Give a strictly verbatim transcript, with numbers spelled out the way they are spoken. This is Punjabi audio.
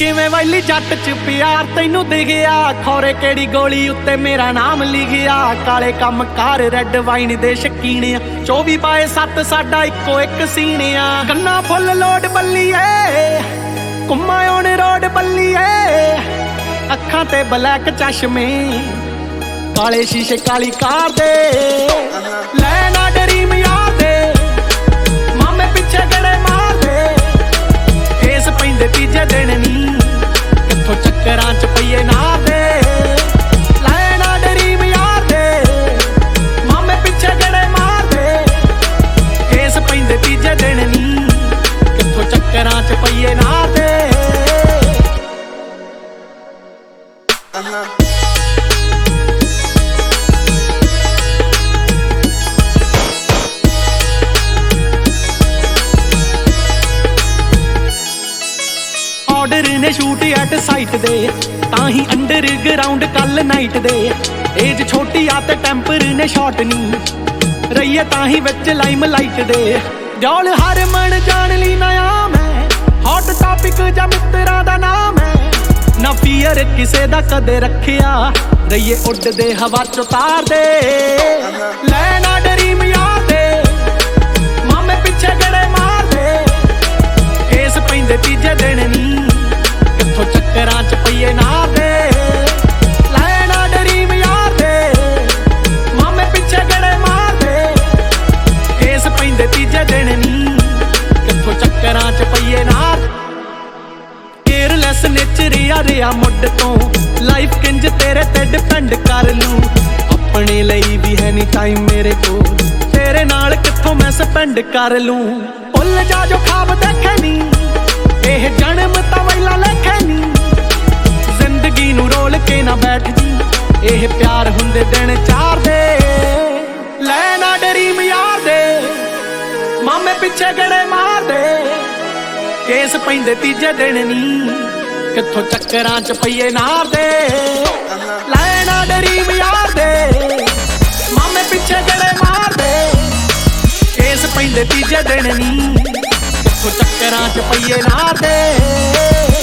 ਕਿਵੇਂ ਵੈਲੀ ਜੱਟ ਚ ਪਿਆਰ ਤੈਨੂੰ ਦਿਖਿਆ, ਖੌਰੇ ਕਿਹੜੀ ਗੋਲੀ ਉੱਤੇ ਮੇਰਾ ਨਾਮ ਲਿਖਿਆ। ਕਾਲੇ ਕੰਮ ਕਾਰ ਰੈੱਡ ਵਾਈਨ ਦੇ ਸ਼ਕੀਨਿਆ, ਚੌਵੀ ਬਾਏ ਸੱਤ ਸਾਡਾ ਇੱਕੋ ਇੱਕ ਸੀਨਿਆ। ਗੰਨਾ ਫੁੱਲ ਲੋਡ ਬੱਲੀਏ, ਘੁੰਮਾ ਔਨ ਰੋਡ ਬੱਲੀਏ। ਅੱਖਾਂ ਤੇ ਬਲੈਕ ਚਸ਼ਮੇ, ਕਾਲੇ ਸ਼ੀਸ਼ੇ ਕਾਲੀ ਕਾਰ ਦੇ। ਲੈ ਨਾ ਡਰੀਮ ਯਾਰ ਦੇ, ਮਾਮੇ ਪਿੱਛੇ ਗੜੇ ਮਾਰਦੇ। ਕੇਸ ਪੈਂਦੇ ਤੀਜੇ ਦਿਨ ਨੀ, ਕਿੱਥੋਂ ਚੱਕਰਾਂ ਚ ਪਈਏ ਨਾ ਦੇ। ਲੈ ਨਾ ਡਰੀਮ ਯਾਰ ਦੇ, ਮਾਮੇ ਪਿੱਛੇ ਗੜੇ ਮਾਰਦੇ। ਕੇਸ ਪੈਂਦੇ ਤੀਜੇ ਦਿਨ ਨੀ, ਕਿੱਥੋਂ ਚੱਕਰਾਂ ਚ ਪਈਏ ਨਾ ਦੇ। ਆਰਡਰ ਨੇ ਸ਼ੂਟ ਐਟ ਸਾਈਟ ਦੇ, ਤਾਂ ਹੀ ਅੰਡਰ ਗਰਾਊਂਡ ਕੱਲ ਨਾਈਟ ਦੇ। ਏਜ ਛੋਟੀ ਆ ਤੇ ਟੈਂਪਰ ਨੇ ਸ਼ਾਟ ਨੀ, ਰਹੀਏ ਤਾਂ ਹੀ ਵਿੱਚ ਲਾਈਮ ਲਾਈਟ ਦੇ। ਜੌਲ ਹਰਮਨ ਜਾਣ ਲਈ ਨया ਮੈਂ, ਹੌਟ ਟਾਪਿਕ ਜਾਂ ਮਿੱਤਰਾਂ ਦਾ ਨਾਮ ਹੈ। ਨਾ ਫੀਅਰ ਕਿਸੇ ਦਾ ਕਦੇ ਰੱਖਿਆ, ਰਹੀਏ ਉੱਡਦੇ ਹਵਾ ਚ ਉਤਾਰਦੇ। ਲੈ ਨਾ ਡਰੀਮ ਯਾਰ ਦੇ, ਮਾਮੇ ਪਿੱਛੇ ਗੜੇ ਮਾਰਦੇ। ਕੇਸ ਪੈਂਦੇ ਤੀਜੇ ਦਿਨ ਨੀ, ਕਿੱਥੋਂ ਚੱਕਰਾਂ ਚ ਪਈਏ ਨਾ ਦੇ। ਲੈ ਨਾ ਡਰੀਮ ਯਾਰ ਦੇ, ਮਾਮੇ ਪਿੱਛੇ ਗੜੇ ਮਾਰਦੇ। ਕੇਸ ਪੈਂਦੇ ਤੀਜੇ ਦਿਨ ਨੀ, ਕਿੱਥੋਂ ਚੱਕਰਾਂ ਚ ਪਈਏ ਨਾ। ਕੇਅਰਲੈਸ ਨੇਚਰ ਆ ਰਿਹਾ ਮੁੱਢ ਤੋਂ, ਲਾਈਫ ਕਿੰਜ ਤੇਰੇ ਤੇ ਡਿਪੈਂਡ ਕਰ ਲੂੰ। ਆਪਣੇ ਲਈ ਵੀ ਹੈ ਨੀ ਟਾਈਮ ਮੇਰੇ ਕੋਲ, ਤੇਰੇ ਨਾਲ ਕਿੱਥੋਂ ਮੈਂ ਸਪੈਂਡ ਕਰ ਲੂੰ। ਭੁੱਲ ਜਾ ਜੋ ਖਾਬ ਦੇਖੇ ਨੀ, ਇਹ ਜਨਮ ਤਾਂ ਵੈਲਾ ਲੇਖੇ ਨੀ। ਜ਼ਿੰਦਗੀ ਨੂੰ ਰੋਲ ਕੇ ਨਾ ਬੈਠ ਜੀ, ਇਹ ਪਿਆਰ ਹੁੰਦੇ ਦਿਨ ਚਾਰ ਦੇ। ਲੈ ਨਾ ਡਰੀਮ ਯਾਰ ਦੇ, ਮਾਮੇ ਪਿੱਛੇ ਗੜੇ ਮਾਰਦੇ। ਕੇਸ ਪੈਂਦੇ ਤੀਜੇ ਦਿਨ ਨੀ, ਕਿੱਥੋਂ ਚੱਕਰਾਂ ਚ ਪਈਏ ਨਾਰ ਦੇ। ਲੈ ਨਾ ਡਰੀਮ ਯਾਰ ਦੇ, ਮਾਮੇ ਪਿੱਛੇ ਗੜੇ ਮਾਰਦੇ। ਕੇਸ ਪੈਂਦੇ ਤੀਜੇ ਦਿਨ ਨੀ, ਕਿੱਥੋਂ ਚੱਕਰਾਂ ਚ ਪਈਏ ਨਾਰ ਦੇ।